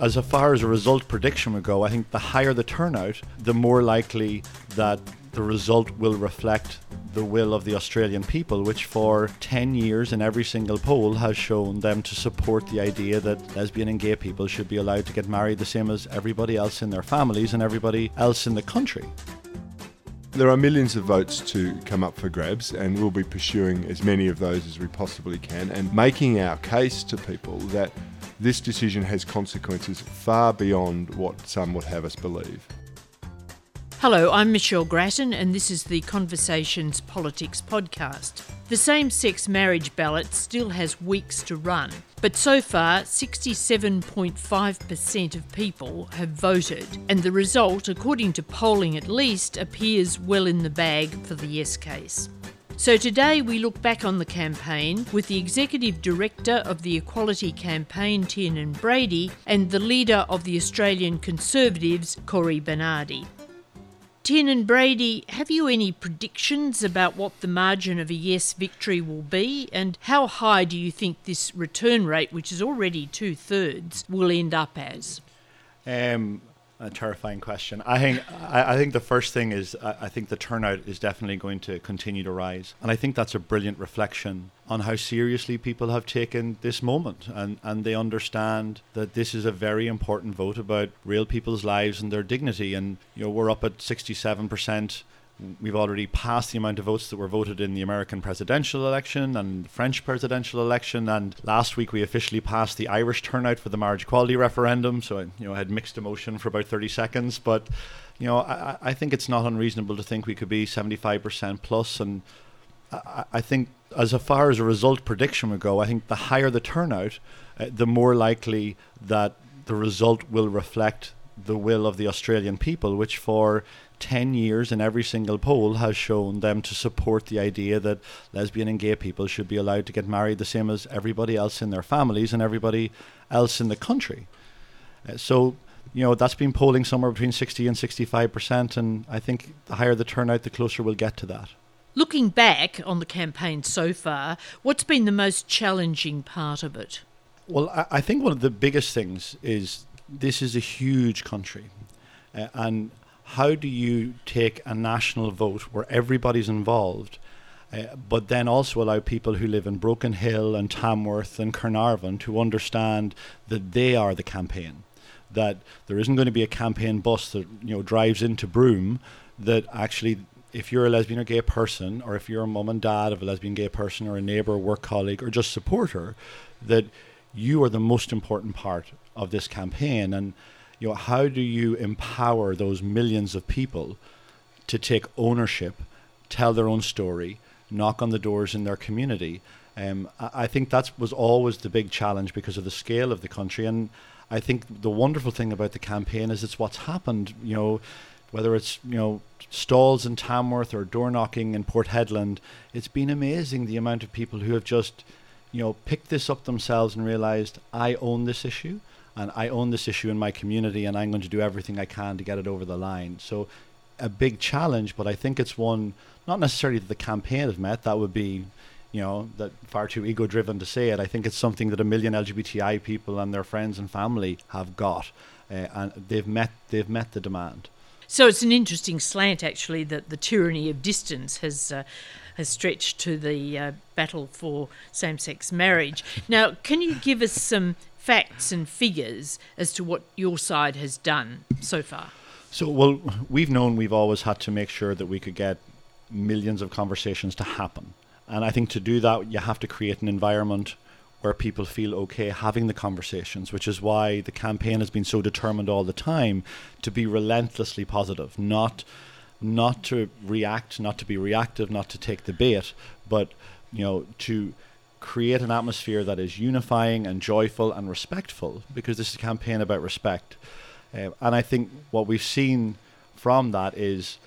as far as a result prediction would go, I think the higher the turnout, the more likely that the result will reflect the will of the Australian people, which for 10 years in every single poll has shown them to support the idea that lesbian and gay people should be allowed to get married the same as everybody else in their families and everybody else in the country. There are millions of votes to come up for grabs, and we'll be pursuing as many of those as we possibly can and making our case to people that this decision has consequences far beyond what some would have us believe. Hello, I'm Michelle Grattan and this is the Conversations Politics podcast. The same-sex marriage ballot still has weeks to run, but so far 67.5% of people have voted, and the result, according to polling at least, appears well in the bag for the yes case. So today we look back on the campaign with the Executive Director of the Equality Campaign, Tiernan Brady, and the leader of the Australian Conservatives, Cory Bernardi. Tiernan Brady, have you any predictions about what the margin of a yes victory will be, and how high do you think this return rate, which is already 2/3, will end up as? A terrifying question. I think the first thing is I think the turnout is definitely going to continue to rise, and I think that's a brilliant reflection on how seriously people have taken this moment, and they understand that this is a very important vote about real people's lives and their dignity. And we're up at 67%. We've already passed the amount of votes that were voted in the American presidential election and the French presidential election, and last week we officially passed the Irish turnout for the marriage equality referendum, so I had mixed emotion for about 30 seconds, but I think it's not unreasonable to think we could be 75% plus, and I think as far as a result prediction would go, I think the higher the turnout, the more likely that the result will reflect the will of the Australian people, which for 10 years in every single poll has shown them to support the idea that lesbian and gay people should be allowed to get married the same as everybody else in their families and everybody else in the country. So that's been polling somewhere between 60 and 65%, and I think the higher the turnout, the closer we'll get to that. Looking back on the campaign so far, what's been the most challenging part of it? Well, I think one of the biggest things is this is a huge country, and how do you take a national vote where everybody's involved, but then also allow people who live in Broken Hill and Tamworth and Carnarvon to understand that they are the campaign, that there isn't going to be a campaign bus that drives into Broome, that actually if you're a lesbian or gay person, or if you're a mum and dad of a lesbian gay person, or a neighbour, work colleague, or just supporter, that you are the most important part of this campaign. And how do you empower those millions of people to take ownership, tell their own story, knock on the doors in their community? I think that was always the big challenge because of the scale of the country. And I think the wonderful thing about the campaign is it's what's happened, whether it's, stalls in Tamworth or door knocking in Port Hedland. It's been amazing the amount of people who have just, picked this up themselves and realized, I own this issue. And I own this issue in my community, and I'm going to do everything I can to get it over the line. So a big challenge, but I think it's one, not necessarily that the campaign has met, that would be, that far too ego-driven to say it. I think it's something that 1 million LGBTI people and their friends and family have got, and they've met the demand. So it's an interesting slant, actually, that the tyranny of distance has stretched to the battle for same-sex marriage. Now, can you give us some facts and figures as to what your side has done so far? So, we've always had to make sure that we could get millions of conversations to happen. And I think to do that, you have to create an environment where people feel okay having the conversations, which is why the campaign has been so determined all the time to be relentlessly positive, not to react, not to be reactive, not to take the bait, but to create an atmosphere that is unifying and joyful and respectful, because this is a campaign about respect. And I think what we've seen from that is,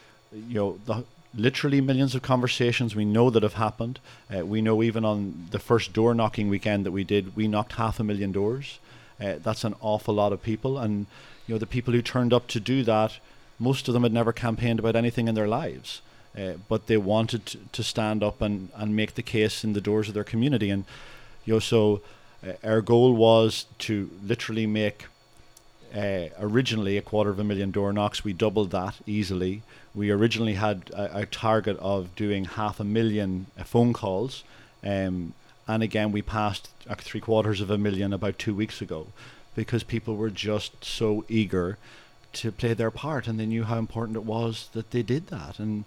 literally millions of conversations we know that have happened. We know even on the first door knocking weekend that we did, we knocked 500,000 doors. That's an awful lot of people. And, the people who turned up to do that, most of them had never campaigned about anything in their lives. But they wanted to stand up and make the case in the doors of their community. And so our goal was to literally make originally 250,000 door knocks. We doubled that easily. We originally had a target of doing 500,000 phone calls. And again, we passed 750,000 about 2 weeks ago, because people were just so eager to play their part, and they knew how important it was that they did that. And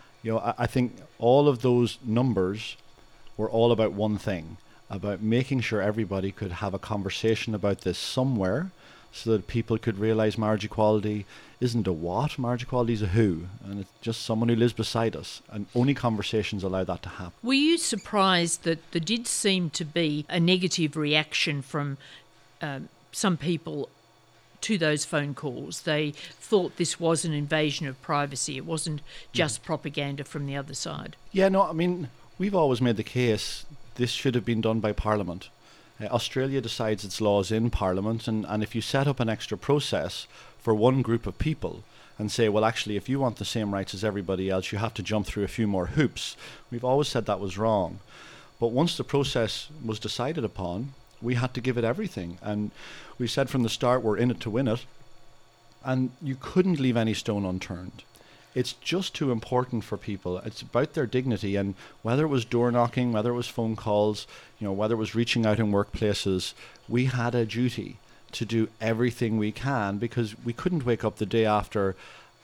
I think all of those numbers were all about one thing, about making sure everybody could have a conversation about this somewhere, so that people could realize marriage equality isn't a what, marriage equality is a who, and it's just someone who lives beside us, and only conversations allow that to happen. Were you surprised that there did seem to be a negative reaction from some people to those phone calls? They thought this was an invasion of privacy. It wasn't just propaganda from the other side. Yeah, no, I mean, we've always made the case this should have been done by Parliament. Australia decides its laws in Parliament, and if you set up an extra process for one group of people and say, well, actually, if you want the same rights as everybody else, you have to jump through a few more hoops, we've always said that was wrong. But once the process was decided upon, we had to give it everything. And we said from the start, we're in it to win it. And you couldn't leave any stone unturned. It's just too important for people. It's about their dignity. And whether it was door knocking, whether it was phone calls, whether it was reaching out in workplaces, we had a duty to do everything we can, because we couldn't wake up the day after,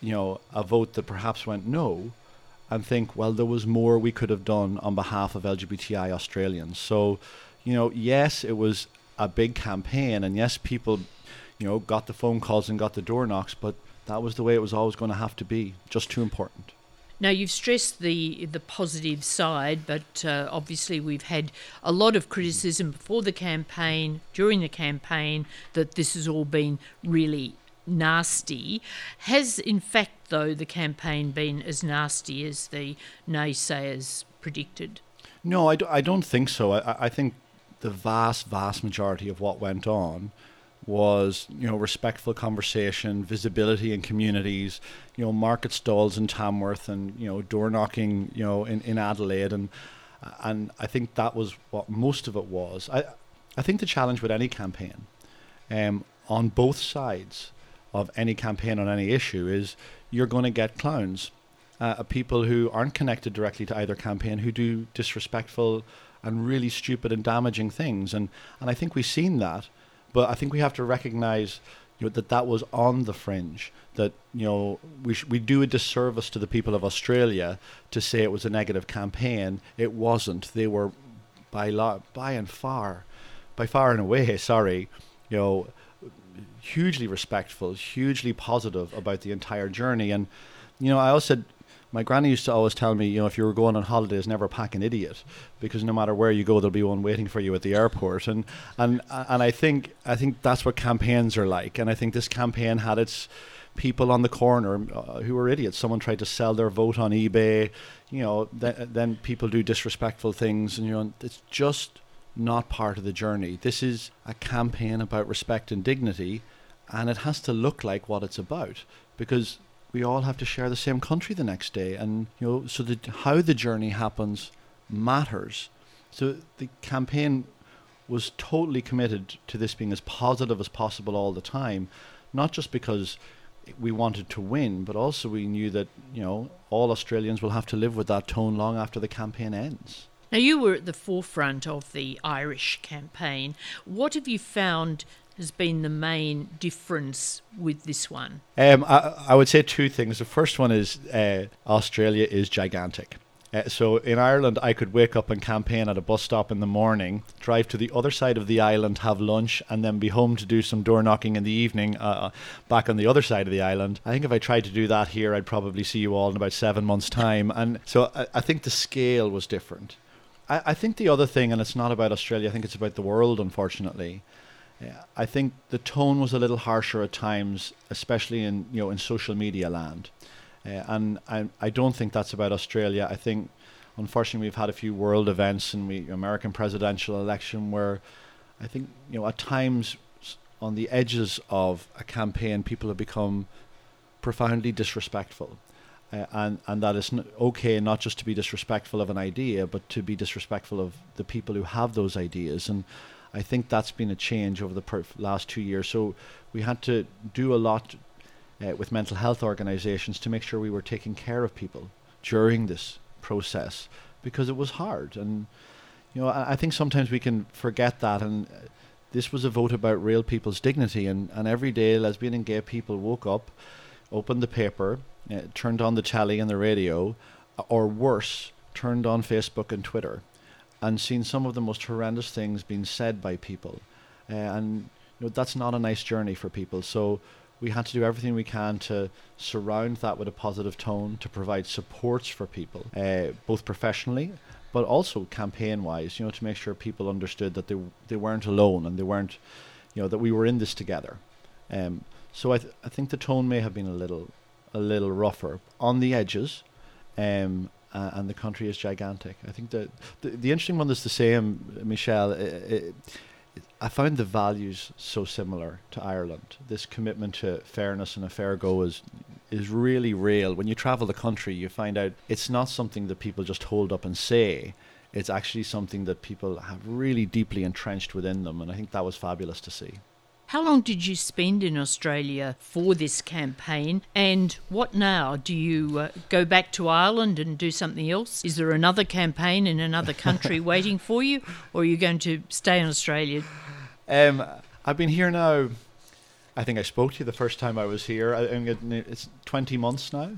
a vote that perhaps went no, and think, well, there was more we could have done on behalf of LGBTI Australians. So, yes, it was a big campaign, and yes, people, got the phone calls and got the door knocks, but that was the way it was always going to have to be. Just too important. Now, you've stressed the positive side, but obviously we've had a lot of criticism before the campaign, during the campaign, that this has all been really nasty. Has, in fact, though, the campaign been as nasty as the naysayers predicted? No, I don't think so. I think the vast majority of what went on was, respectful conversation, visibility in communities, market stalls in Tamworth, and, door knocking, in Adelaide. And I think that was what most of it was. I think the challenge with any campaign, on both sides of any campaign on any issue, is you're going to get clowns, people who aren't connected directly to either campaign, who do disrespectful and really stupid and damaging things. And I think we've seen that. But I think we have to recognise that was on the fringe, that we do a disservice to the people of Australia to say it was a negative campaign. It wasn't. They were by far and away, hugely respectful, hugely positive about the entire journey. And I also, my granny used to always tell me, if you were going on holidays, never pack an idiot, because no matter where you go, there'll be one waiting for you at the airport. And I think that's what campaigns are like. And I think this campaign had its people on the corner who were idiots. Someone tried to sell their vote on eBay. Then people do disrespectful things, and it's just not part of the journey. This is a campaign about respect and dignity, and it has to look like what it's about, because we all have to share the same country the next day. And so how the journey happens matters. So the campaign was totally committed to this being as positive as possible all the time, not just because we wanted to win, but also we knew that all Australians will have to live with that tone long after the campaign ends. Now, you were at the forefront of the Irish campaign. What have you found has been the main difference with this one? I would say two things. The first one is Australia is gigantic. So in Ireland, I could wake up and campaign at a bus stop in the morning, drive to the other side of the island, have lunch, and then be home to do some door knocking in the evening back on the other side of the island. I think if I tried to do that here, I'd probably see you all in about 7 months' time. And so I think the scale was different. I think the other thing, and it's not about Australia, I think it's about the world, unfortunately. I think the tone was a little harsher at times, especially in social media land. And I don't think that's about Australia. I think, unfortunately, we've had a few world events and American presidential election where I think, at times on the edges of a campaign, people have become profoundly disrespectful. And that it's okay not just to be disrespectful of an idea, but to be disrespectful of the people who have those ideas. And I think that's been a change over the last 2 years. So we had to do a lot with mental health organisations to make sure we were taking care of people during this process, because it was hard. And I think sometimes we can forget that. And this was a vote about real people's dignity. And every day, lesbian and gay people woke up, opened the paper, turned on the telly and the radio, or worse, turned on Facebook and Twitter, and seen some of the most horrendous things being said by people. And that's not a nice journey for people. So we had to do everything we can to surround that with a positive tone, to provide supports for people, both professionally, but also campaign-wise, to make sure people understood that they weren't alone, and they weren't, that we were in this together. So I think the tone may have been a little rougher on the edges, and the country is gigantic. I think the interesting one is the same, Michelle. I found the values so similar to Ireland. This commitment to fairness and a fair go is really real. When you travel the country, you find out it's not something that people just hold up and say. It's actually something that people have really deeply entrenched within them, and I think that was fabulous to see. How long did you spend in Australia for this campaign, and what now? Do you go back to Ireland and do something else? Is there another campaign in another country waiting for you, or are you going to stay in Australia? I've been here now, I think I spoke to you the first time I was here. It's 20 months now.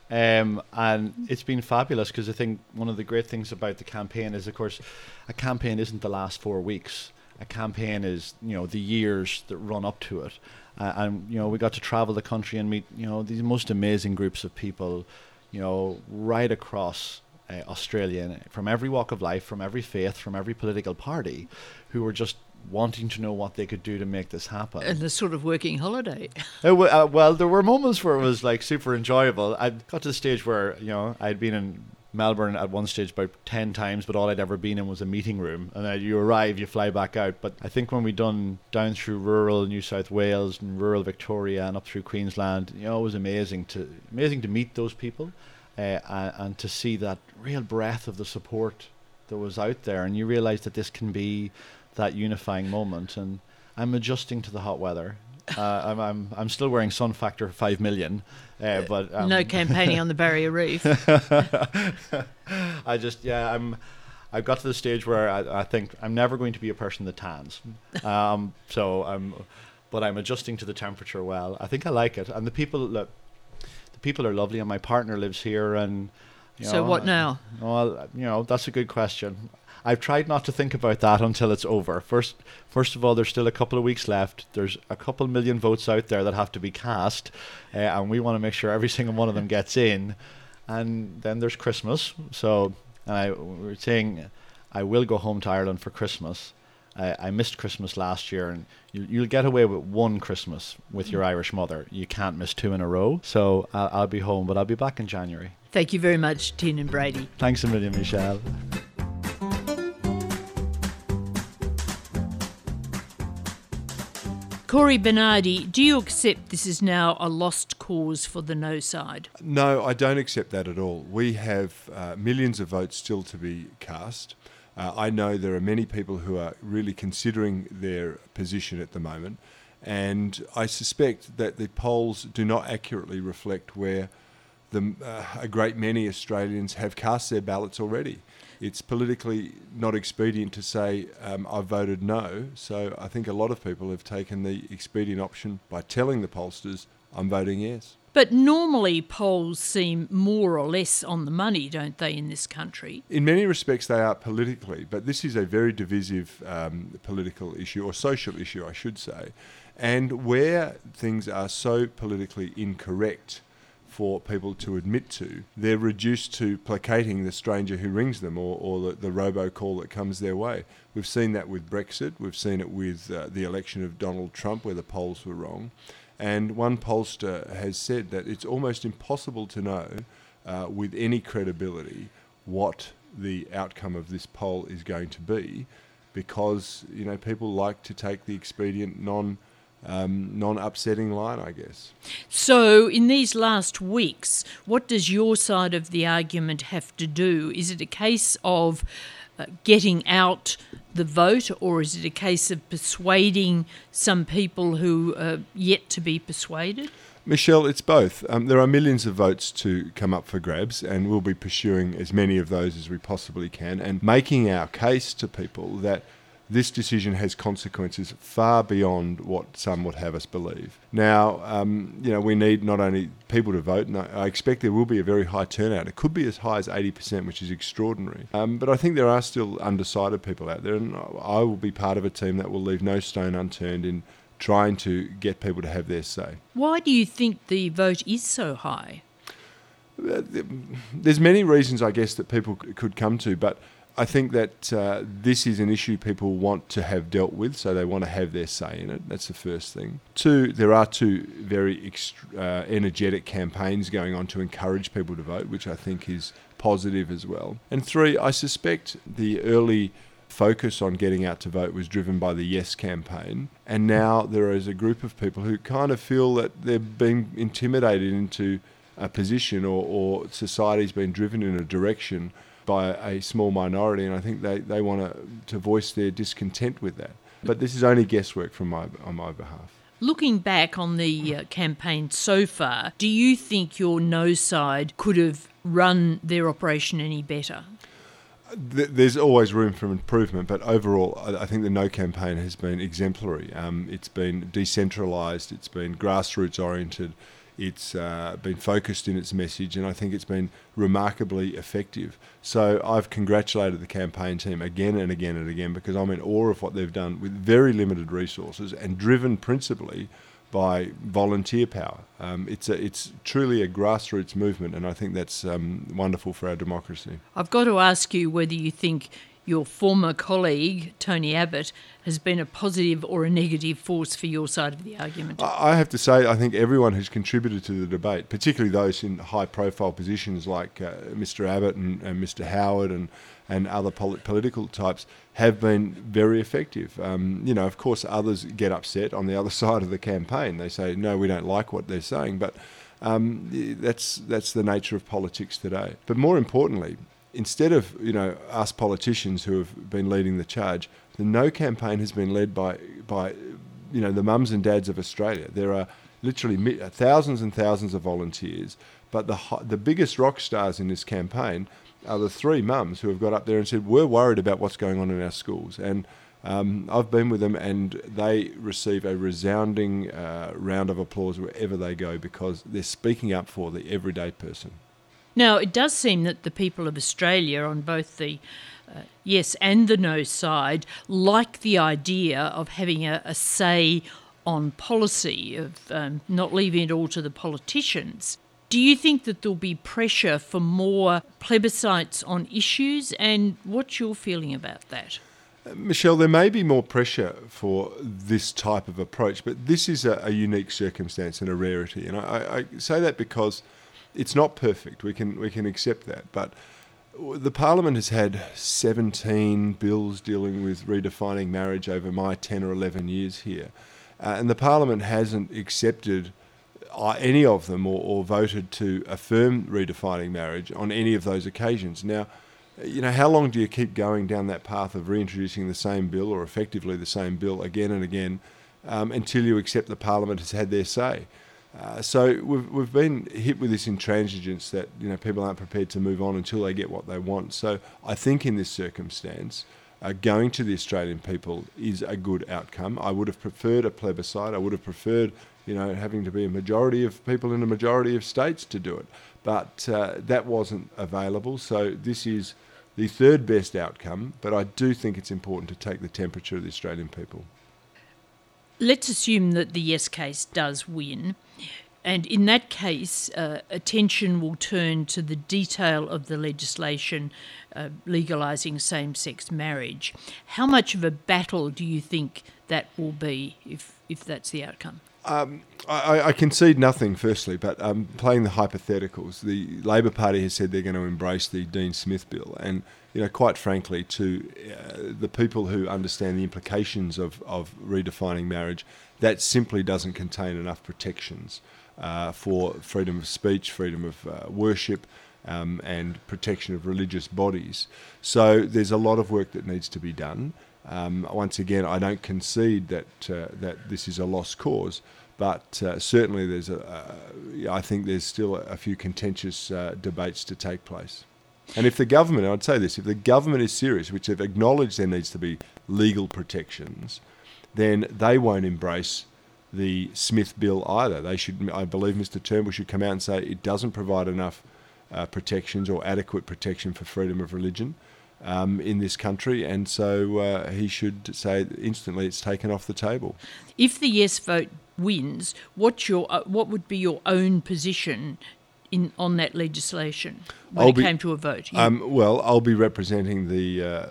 And it's been fabulous, because I think one of the great things about the campaign is, of course, a campaign isn't the last 4 weeks. A campaign is, the years that run up to it. And we got to travel the country and meet, these most amazing groups of people, right across Australia, from every walk of life, from every faith, from every political party, who were just wanting to know what they could do to make this happen. And the sort of working holiday. Well, there were moments where it was like super enjoyable. I got to the stage where, I'd been in Melbourne at one stage about 10 times, but all I'd ever been in was a meeting room. And you arrive, you fly back out. But I think when we done down through rural New South Wales and rural Victoria and up through Queensland, it was amazing to meet those people and to see that real breadth of the support that was out there. And you realise that this can be that unifying moment. And I'm adjusting to the hot weather. I'm still wearing Sun Factor 5 million, but no campaigning on the Barrier Reef. I've got to the stage where I think I'm never going to be a person that tans. But I'm adjusting to the temperature well. I think I like it, and the people are lovely, and my partner lives here, and so what now? Well, that's a good question. I've tried not to think about that until it's over. First of all, there's still a couple of weeks left. There's a couple million votes out there that have to be cast, and we want to make sure every single one of them gets in. And then there's Christmas. So we're saying I will go home to Ireland for Christmas. I missed Christmas last year, and you'll get away with one Christmas with your Irish mother. You can't miss 2 in a row. So I'll be home, but I'll be back in January. Thank you very much, Tiernan Brady. Thanks a million, Michelle. Corey Bernardi, do you accept this is now a lost cause for the no side? No, I don't accept that at all. We have millions of votes still to be cast. I know there are many people who are really considering their position at the moment, and I suspect that the polls do not accurately reflect where a great many Australians have cast their ballots already. It's politically not expedient to say, I've voted no. So I think a lot of people have taken the expedient option by telling the pollsters, I'm voting yes. But normally polls seem more or less on the money, don't they, in this country? In many respects they are politically, but this is a very divisive political issue, or social issue, I should say. And where things are so politically incorrect for people to admit to, they're reduced to placating the stranger who rings them, or the robocall that comes their way. We've seen that with Brexit. We've seen it with the election of Donald Trump, where the polls were wrong. And one pollster has said that it's almost impossible to know with any credibility what the outcome of this poll is going to be, because people like to take the expedient non-upsetting line, I guess. So, in these last weeks, what does your side of the argument have to do? Is it a case of getting out the vote, or is it a case of persuading some people who are yet to be persuaded? Michelle, it's both. There are millions of votes to come up for grabs, and we'll be pursuing as many of those as we possibly can and making our case to people that this decision has consequences far beyond what some would have us believe. Now, we need not only people to vote, and I expect there will be a very high turnout. It could be as high as 80%, which is extraordinary. But I think there are still undecided people out there, and I will be part of a team that will leave no stone unturned in trying to get people to have their say. Why do you think the vote is so high? There's many reasons, I guess, that people could come to, but I think that this is an issue people want to have dealt with, so they want to have their say in it. That's the first thing. Two, there are two very energetic campaigns going on to encourage people to vote, which I think is positive as well. And three, I suspect the early focus on getting out to vote was driven by the Yes campaign, and now there is a group of people who kind of feel that they're being intimidated into a position, or society's been driven in a direction by a small minority, and I think they want to voice their discontent with that. But this is only guesswork on my behalf. Looking back on the campaign so far, do you think your No side could have run their operation any better? There's always room for improvement, but overall I think the No campaign has been exemplary. It's been decentralised, it's been grassroots oriented, it's been focused in its message, and I think it's been remarkably effective. So I've congratulated the campaign team again and again and again, because I'm in awe of what they've done with very limited resources and driven principally by volunteer power. It's truly a grassroots movement, and I think that's wonderful for our democracy. I've got to ask you whether you think your former colleague, Tony Abbott, has been a positive or a negative force for your side of the argument. I have to say, I think everyone who's contributed to the debate, particularly those in high-profile positions like Mr Abbott and Mr Howard and other political types, have been very effective. Of course, others get upset on the other side of the campaign. They say, no, we don't like what they're saying, but that's the nature of politics today. But more importantly, instead of us politicians who have been leading the charge, the No campaign has been led by the mums and dads of Australia. There are literally thousands and thousands of volunteers, but the biggest rock stars in this campaign are the three mums who have got up there and said, we're worried about what's going on in our schools. And I've been with them, and they receive a resounding round of applause wherever they go, because they're speaking up for the everyday person. Now, it does seem that the people of Australia, on both the Yes and the No side, like the idea of having a say on policy, of not leaving it all to the politicians. Do you think that there'll be pressure for more plebiscites on issues, and what's your feeling about that? Michelle, there may be more pressure for this type of approach, but this is a unique circumstance and a rarity. And I say that because it's not perfect. We can accept that. But the Parliament has had 17 bills dealing with redefining marriage over my 10 or 11 years here. And the Parliament hasn't accepted any of them or voted to affirm redefining marriage on any of those occasions. Now, how long do you keep going down that path of reintroducing the same bill, or effectively the same bill, again and again, until you accept the Parliament has had their say? So we've been hit with this intransigence that people aren't prepared to move on until they get what they want. So I think in this circumstance, going to the Australian people is a good outcome. I would have preferred a plebiscite. I would have preferred having to be a majority of people in a majority of states to do it. But that wasn't available. So this is the third best outcome. But I do think it's important to take the temperature of the Australian people. Let's assume that the Yes case does win. And in that case, attention will turn to the detail of the legislation legalising same-sex marriage. How much of a battle do you think that will be if that's the outcome? I concede nothing, firstly, but playing the hypotheticals, the Labor Party has said they're going to embrace the Dean Smith bill, and quite frankly, to the people who understand the implications of redefining marriage, that simply doesn't contain enough protections for freedom of speech, freedom of worship, and protection of religious bodies. So there's a lot of work that needs to be done. Once again, I don't concede that this is a lost cause, but certainly I think there's still a few contentious debates to take place. And if the government, I'd say this, if the government is serious, which they've acknowledged there needs to be legal protections, then they won't embrace the Smith bill either. They should, I believe Mr Turnbull should come out and say it doesn't provide enough protections or adequate protection for freedom of religion in this country, and so he should say instantly it's taken off the table. If the yes vote wins, what would be your own position on that legislation when it came to a vote? Well, I'll be representing the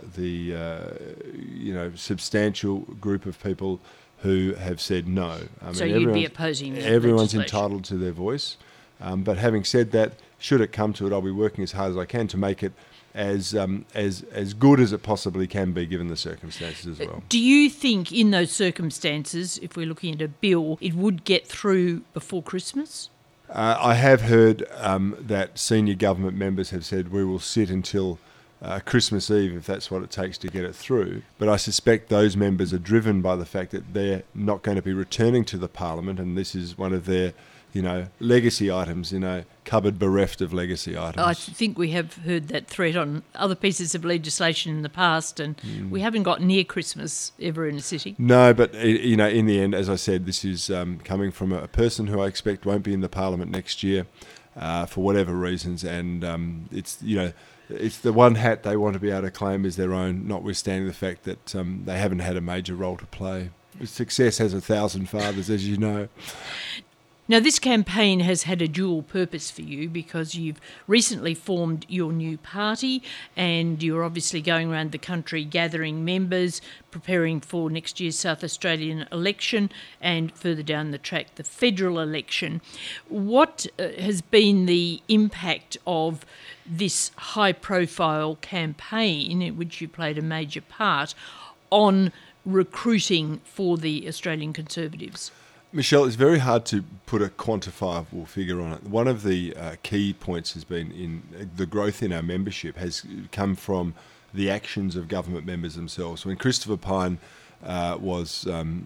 substantial group of people who have said no. So you'd be opposing that everyone's legislation. entitled to their voice. But having said that, should it come to it, I'll be working as hard as I can to make it as good as it possibly can be given the circumstances as well. Do you think in those circumstances, if we're looking at a bill, it would get through before Christmas? I have heard that senior government members have said we will sit until Christmas Eve if that's what it takes to get it through. But I suspect those members are driven by the fact that they're not going to be returning to the Parliament, and this is one of their legacy items, cupboard bereft of legacy items. I think we have heard that threat on other pieces of legislation in the past, and we haven't got near Christmas ever in a city. No, but, in the end, as I said, this is coming from a person who I expect won't be in the Parliament next year for whatever reasons, and it's the one hat they want to be able to claim as their own, notwithstanding the fact that they haven't had a major role to play. Success has 1,000 fathers, as you know. Now, this campaign has had a dual purpose for you because you've recently formed your new party and you're obviously going around the country gathering members, preparing for next year's South Australian election and further down the track, the federal election. What has been the impact of this high-profile campaign, in which you played a major part, on recruiting for the Australian Conservatives? Michelle, it's very hard to put a quantifiable figure on it. One of the key points has been in the growth in our membership has come from the actions of government members themselves. When Christopher Pyne was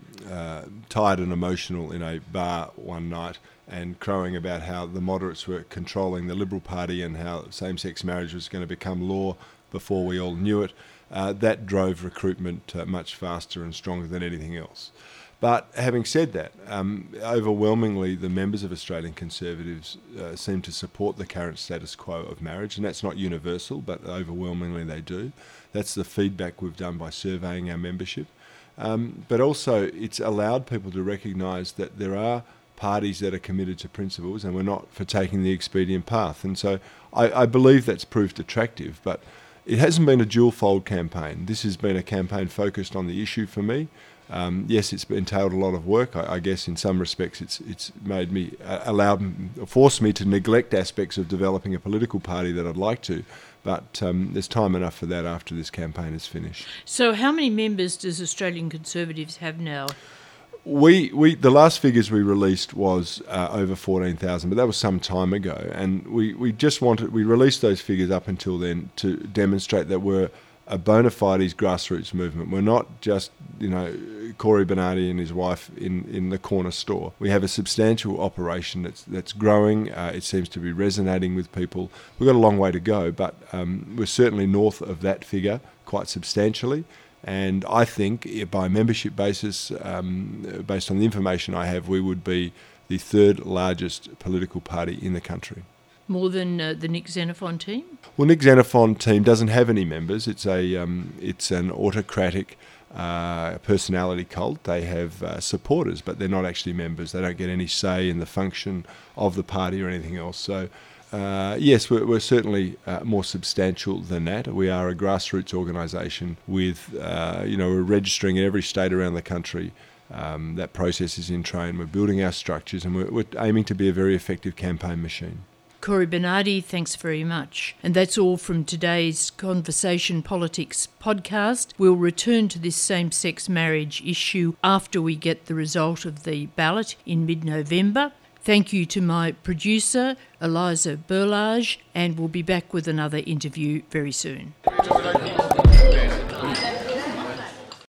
tired and emotional in a bar one night and crowing about how the moderates were controlling the Liberal Party and how same-sex marriage was going to become law before we all knew it, that drove recruitment much faster and stronger than anything else. But having said that, overwhelmingly the members of Australian Conservatives seem to support the current status quo of marriage, and that's not universal, but overwhelmingly they do. That's the feedback we've done by surveying our membership. But also it's allowed people to recognise that there are parties that are committed to principles and we're not for taking the expedient path. And so I believe that's proved attractive, but it hasn't been a dual-fold campaign. This has been a campaign focused on the issue for me. Yes, it's entailed a lot of work. I guess in some respects it's made me, forced me to neglect aspects of developing a political party that I'd like to, but there's time enough for that after this campaign is finished. So how many members does Australian Conservatives have now? The last figures we released was over 14,000, but that was some time ago, and we released those figures up until then to demonstrate that we're a bona fide grassroots movement. We're not just, Corey Bernardi and his wife in the corner store. We have a substantial operation that's growing. It seems to be resonating with people. We've got a long way to go, but we're certainly north of that figure quite substantially. And I think by membership basis, based on the information I have, we would be the third largest political party in the country. More than the Nick Xenophon team? Well, Nick Xenophon team doesn't have any members. It's an autocratic personality cult. They have supporters, but they're not actually members. They don't get any say in the function of the party or anything else. So, yes, we're certainly more substantial than that. We are a grassroots organisation with, we're registering in every state around the country. That process is in train. We're building our structures and we're aiming to be a very effective campaign machine. Cory Bernardi, thanks very much. And that's all from today's Conversation Politics podcast. We'll return to this same-sex marriage issue after we get the result of the ballot in mid-November. Thank you to my producer, Eliza Berlage, and we'll be back with another interview very soon.